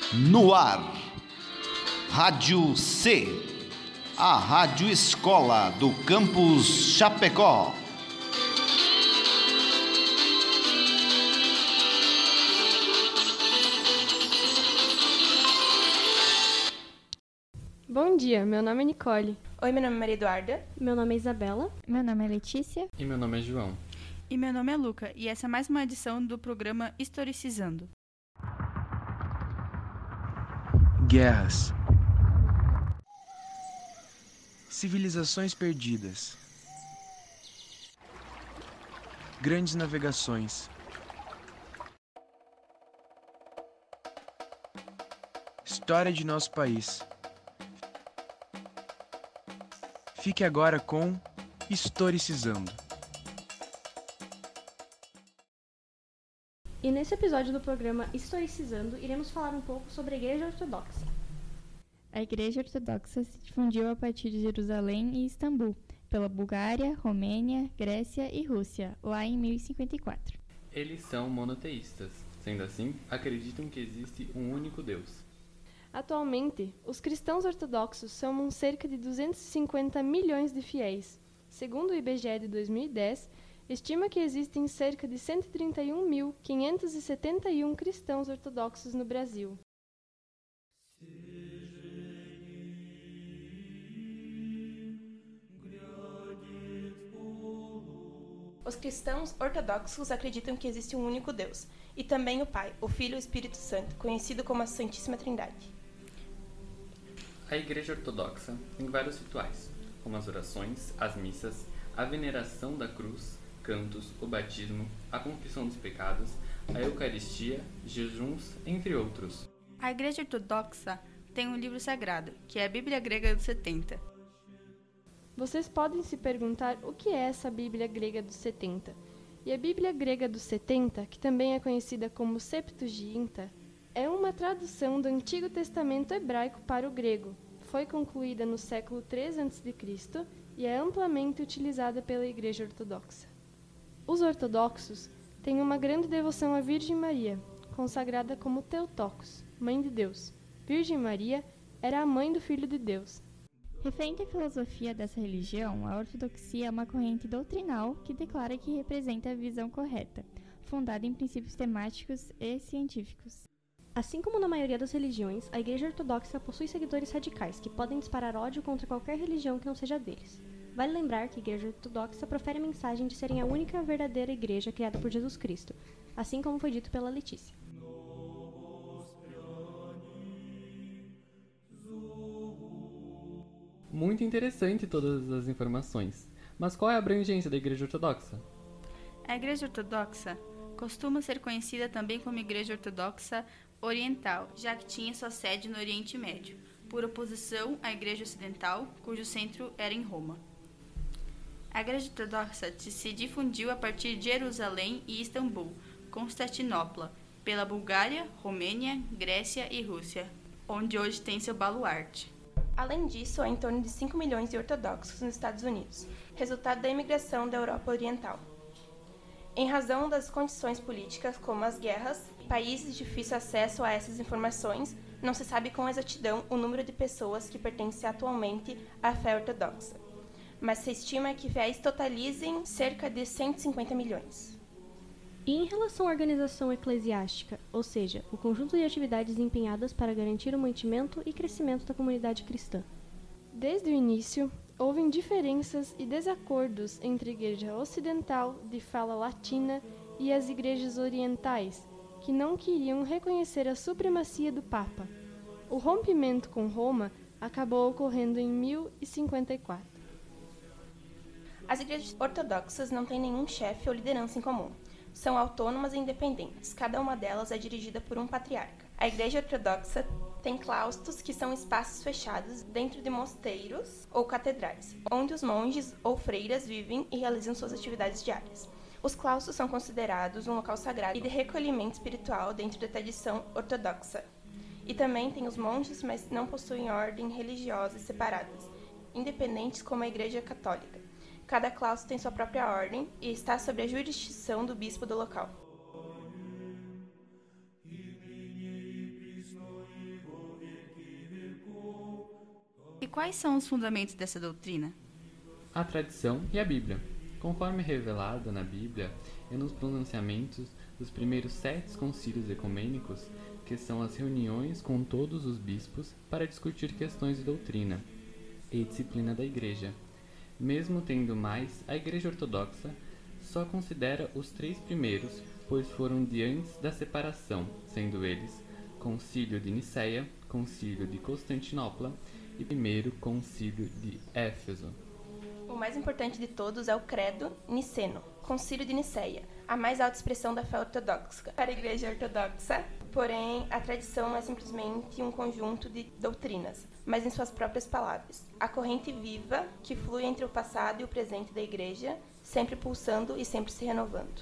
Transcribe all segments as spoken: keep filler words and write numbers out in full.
No ar, Rádio C, a Rádio Escola do Campus Chapecó. Bom dia, meu nome é Nicole. Oi, meu nome é Maria Eduarda. Meu nome é Isabela. Meu nome é Letícia. E meu nome é João. E meu nome é Luca, e essa é mais uma edição do programa Historicizando. Guerras. Civilizações perdidas. Grandes navegações. História de nosso país. Fique agora com Historicizando. E nesse episódio do programa Historicizando, iremos falar um pouco sobre a Igreja Ortodoxa. A Igreja Ortodoxa se difundiu a partir de Jerusalém e Istambul, pela Bulgária, Romênia, Grécia e Rússia, lá em mil e cinquenta e quatro. Eles são monoteístas, sendo assim, acreditam que existe um único Deus. Atualmente, os cristãos ortodoxos somam cerca de duzentos e cinquenta milhões de fiéis. Segundo o I B G E de dois mil e dez, estima que existem cerca de cento e trinta e um mil, quinhentos e setenta e um cristãos ortodoxos no Brasil. Os cristãos ortodoxos acreditam que existe um único Deus, e também o Pai, o Filho e o Espírito Santo, conhecido como a Santíssima Trindade. A Igreja Ortodoxa tem vários rituais, como as orações, as missas, a veneração da cruz, cantos, o batismo, a confissão dos pecados, a Eucaristia, jejuns, entre outros. A Igreja Ortodoxa tem um livro sagrado, que é a Bíblia Grega dos setenta. Vocês podem se perguntar o que é essa Bíblia Grega dos setenta. E a Bíblia Grega dos setenta, que também é conhecida como Septuaginta, é uma tradução do Antigo Testamento hebraico para o grego. Foi concluída no século três antes de Cristo e é amplamente utilizada pela Igreja Ortodoxa. Os ortodoxos têm uma grande devoção à Virgem Maria, consagrada como Theotokos, Mãe de Deus. Virgem Maria era a mãe do Filho de Deus. Referente à filosofia dessa religião, a ortodoxia é uma corrente doutrinal que declara que representa a visão correta, fundada em princípios temáticos e científicos. Assim como na maioria das religiões, a Igreja Ortodoxa possui seguidores radicais que podem disparar ódio contra qualquer religião que não seja deles. Vale lembrar que a Igreja Ortodoxa profere a mensagem de serem a única verdadeira igreja criada por Jesus Cristo, assim como foi dito pela Letícia. Muito interessante todas as informações, mas qual é a abrangência da Igreja Ortodoxa? A Igreja Ortodoxa costuma ser conhecida também como Igreja Ortodoxa Oriental, já que tinha sua sede no Oriente Médio, por oposição à Igreja Ocidental, cujo centro era em Roma. A Igreja Ortodoxa se difundiu a partir de Jerusalém e Istambul, Constantinopla, pela Bulgária, Romênia, Grécia e Rússia, onde hoje tem seu baluarte. Além disso, há em torno de cinco milhões de ortodoxos nos Estados Unidos, resultado da imigração da Europa Oriental. Em razão das condições políticas, como as guerras, países de difícil acesso a essas informações, não se sabe com exatidão o número de pessoas que pertencem atualmente à fé ortodoxa, mas se estima que fiéis totalizem cerca de cento e cinquenta milhões. E em relação à organização eclesiástica, ou seja, o conjunto de atividades empenhadas para garantir o mantimento e crescimento da comunidade cristã? Desde o início, houve diferenças e desacordos entre a Igreja Ocidental, de fala latina, e as igrejas orientais, que não queriam reconhecer a supremacia do Papa. O rompimento com Roma acabou ocorrendo em mil e cinquenta e quatro. As igrejas ortodoxas não têm nenhum chefe ou liderança em comum. São autônomas e independentes, cada uma delas é dirigida por um patriarca. A Igreja Ortodoxa tem claustros, que são espaços fechados dentro de mosteiros ou catedrais, onde os monges ou freiras vivem e realizam suas atividades diárias. Os claustros são considerados um local sagrado e de recolhimento espiritual dentro da tradição ortodoxa. E também tem os monges, mas não possuem ordem religiosas separadas, independentes como a Igreja Católica. Cada claustro tem sua própria ordem e está sob a jurisdição do bispo do local. quais são os fundamentos dessa doutrina? A tradição e a Bíblia. Conforme revelada na Bíblia e nos pronunciamentos dos primeiros sete concílios ecumênicos, que são as reuniões com todos os bispos para discutir questões de doutrina e disciplina da Igreja. Mesmo tendo mais, a Igreja Ortodoxa só considera os três primeiros, pois foram de antes da separação, sendo eles Concílio de Nicéia, Concílio de Constantinopla e primeiro Concílio de Éfeso. O mais importante de todos é o Credo Niceno, Concílio de Nicéia, a mais alta expressão da fé ortodoxa para a Igreja Ortodoxa. Porém, a tradição não é simplesmente um conjunto de doutrinas, mas em suas próprias palavras. A corrente viva que flui entre o passado e o presente da Igreja, sempre pulsando e sempre se renovando.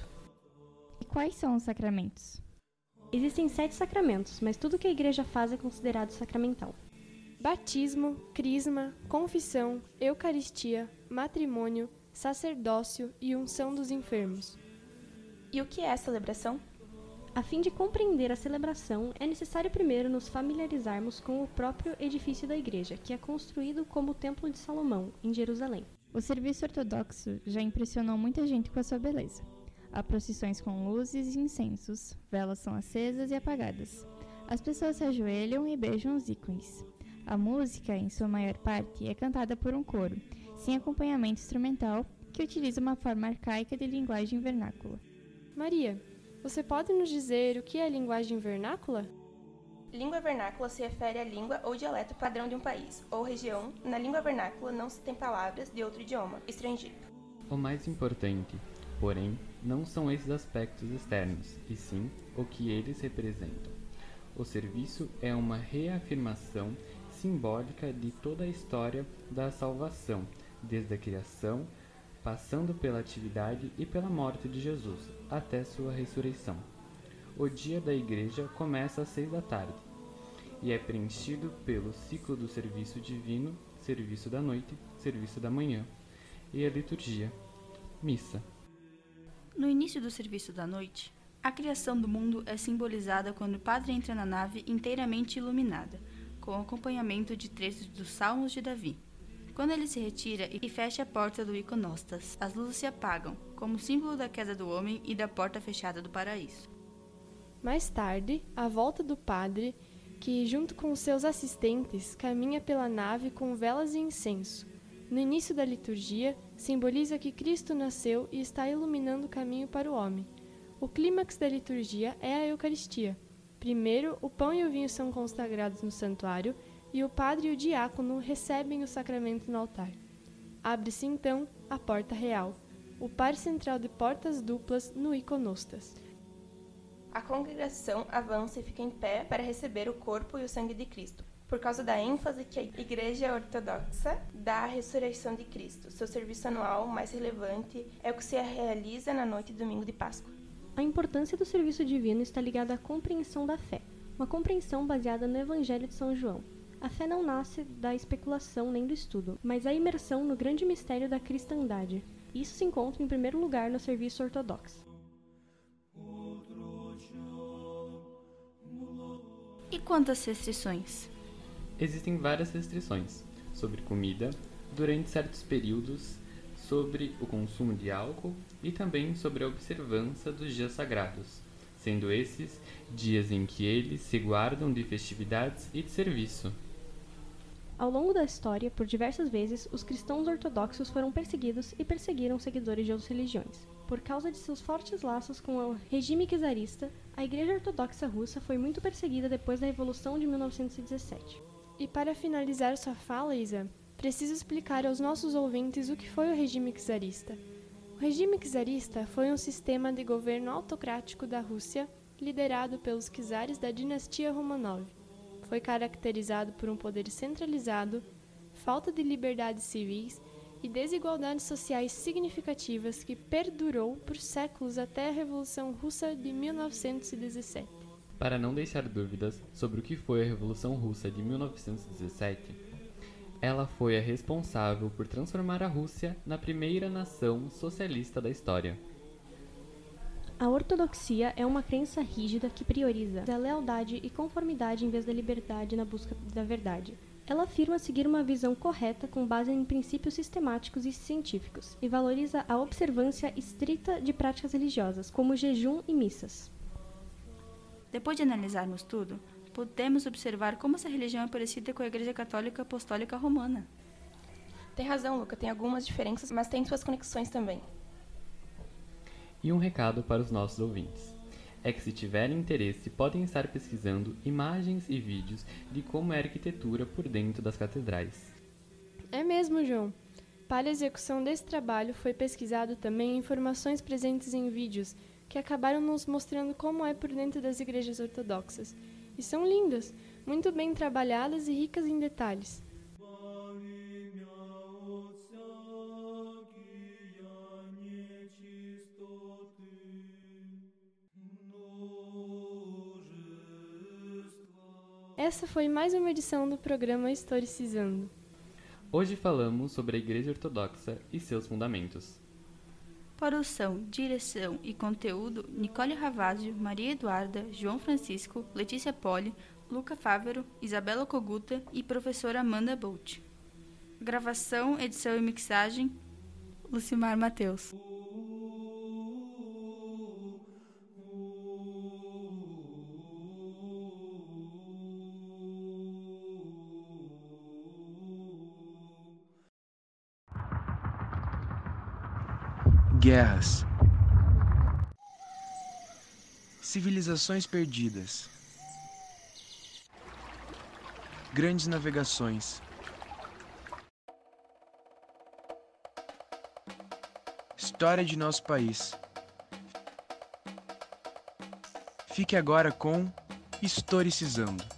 E quais são os sacramentos? Existem sete sacramentos, mas tudo que a Igreja faz é considerado sacramental. Batismo, crisma, confissão, eucaristia, matrimônio, sacerdócio e unção dos enfermos. E o que é a celebração? A fim de compreender a celebração, é necessário primeiro nos familiarizarmos com o próprio edifício da Igreja, que é construído como o Templo de Salomão, em Jerusalém. O serviço ortodoxo já impressionou muita gente com a sua beleza. Há procissões com luzes e incensos, velas são acesas e apagadas. As pessoas se ajoelham e beijam os ícones. A música, em sua maior parte, é cantada por um coro, sem acompanhamento instrumental, que utiliza uma forma arcaica de linguagem vernácula. Maria, você pode nos dizer o que é linguagem vernácula? Língua vernácula se refere à língua ou dialeto padrão de um país ou região. Na língua vernácula não se tem palavras de outro idioma estrangeiro. O mais importante, porém, não são esses aspectos externos, e sim o que eles representam. O serviço é uma reafirmação simbólica de toda a história da salvação, desde a criação, passando pela atividade e pela morte de Jesus, até sua ressurreição. O dia da Igreja começa às seis da tarde, e é preenchido pelo ciclo do serviço divino, serviço da noite, serviço da manhã, e a liturgia, missa. No início do serviço da noite, a criação do mundo é simbolizada quando o padre entra na nave inteiramente iluminada, com acompanhamento de trechos dos Salmos de Davi. Quando ele se retira e fecha a porta do iconostas, as luzes se apagam, como símbolo da queda do homem e da porta fechada do paraíso. Mais tarde, a volta do padre, que, junto com seus assistentes, caminha pela nave com velas e incenso. No início da liturgia, simboliza que Cristo nasceu e está iluminando o caminho para o homem. O clímax da liturgia é a Eucaristia. Primeiro, o pão e o vinho são consagrados no santuário e o padre e o diácono recebem o sacramento no altar. Abre-se então a porta real, o par central de portas duplas no iconostas. A congregação avança e fica em pé para receber o corpo e o sangue de Cristo, por causa da ênfase que a Igreja Ortodoxa dá à ressurreição de Cristo. Seu serviço anual mais relevante é o que se realiza na noite de domingo de Páscoa. A importância do serviço divino está ligada à compreensão da fé, uma compreensão baseada no Evangelho de São João. A fé não nasce da especulação nem do estudo, mas da imersão no grande mistério da cristandade. Isso se encontra em primeiro lugar no serviço ortodoxo. E quanto às restrições? Existem várias restrições sobre comida, durante certos períodos, sobre o consumo de álcool e também sobre a observância dos dias sagrados, sendo esses dias em que eles se guardam de festividades e de serviço. Ao longo da história, por diversas vezes, os cristãos ortodoxos foram perseguidos e perseguiram seguidores de outras religiões. Por causa de seus fortes laços com o regime czarista, a Igreja Ortodoxa Russa foi muito perseguida depois da Revolução de mil novecentos e dezessete. E para finalizar sua fala, Isa, preciso explicar aos nossos ouvintes o que foi o regime czarista. O regime czarista foi um sistema de governo autocrático da Rússia, liderado pelos czares da dinastia Romanov. Foi caracterizado por um poder centralizado, falta de liberdades civis e desigualdades sociais significativas que perdurou por séculos até a Revolução Russa de mil novecentos e dezessete. Para não deixar dúvidas sobre o que foi a Revolução Russa de mil novecentos e dezessete, ela foi a responsável por transformar a Rússia na primeira nação socialista da história. A ortodoxia é uma crença rígida que prioriza a lealdade e conformidade em vez da liberdade na busca da verdade. Ela afirma seguir uma visão correta com base em princípios sistemáticos e científicos e valoriza a observância estrita de práticas religiosas, como jejum e missas. Depois de analisarmos tudo, podemos observar como essa religião é parecida com a Igreja Católica Apostólica Romana. Tem razão, Luca, tem algumas diferenças, mas tem suas conexões também. E um recado para os nossos ouvintes. É que se tiverem interesse, podem estar pesquisando imagens e vídeos de como é a arquitetura por dentro das catedrais. É mesmo, João. Para a execução desse trabalho foi pesquisado também informações presentes em vídeos que acabaram nos mostrando como é por dentro das igrejas ortodoxas. E são lindas, muito bem trabalhadas e ricas em detalhes. Essa foi mais uma edição do programa Historicizando. Hoje falamos sobre a Igreja Ortodoxa e seus fundamentos. Produção, direção e conteúdo: Nicole Ravazio, Maria Eduarda, João Francisco, Letícia Poli, Luca Fávero, Isabela Koguta e professora Amanda Bolt. Gravação, edição e mixagem: Lucimar Mateus. Guerras, civilizações perdidas, grandes navegações, história de nosso país. Fique agora com Historicizando.